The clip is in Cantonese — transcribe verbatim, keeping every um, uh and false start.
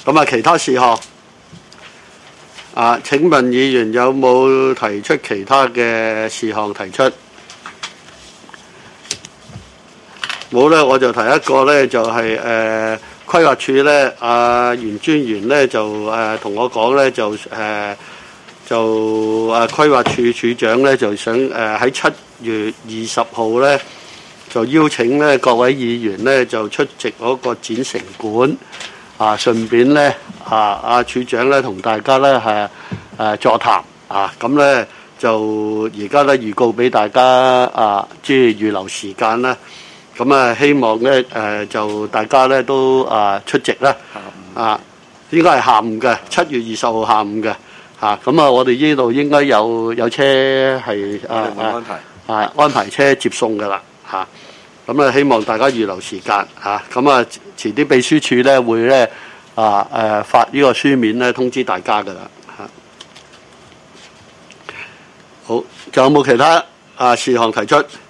咁啊，其他事項啊，請問議員有冇提出其他嘅事項提出？冇咧，我就提一個咧，就係、是、誒、呃、規劃署咧，阿、啊、袁專員咧就誒同、呃、我講咧，就誒、呃、就誒、啊、規劃署署長咧就想誒喺七月二十號咧就邀請咧各位議員咧就出席嗰個展城館啊，順便咧啊阿署長咧同大家咧係誒座談啊，咁咧就而家咧預告俾大家啊，即係預留時間啦。咁啊，希望咧誒、呃、就大家咧都啊出席啦，啊應該係下午嘅，七月二十號下午嘅嚇。咁啊，我哋呢度應該有有車係啊安排啊安排車接送㗎啦嚇。咁啊，希望大家預留時間嚇。咁啊，遲啲秘書處咧會咧啊誒、啊、發呢個書面咧通知大家㗎啦嚇。好，仲有冇其他啊事項提出？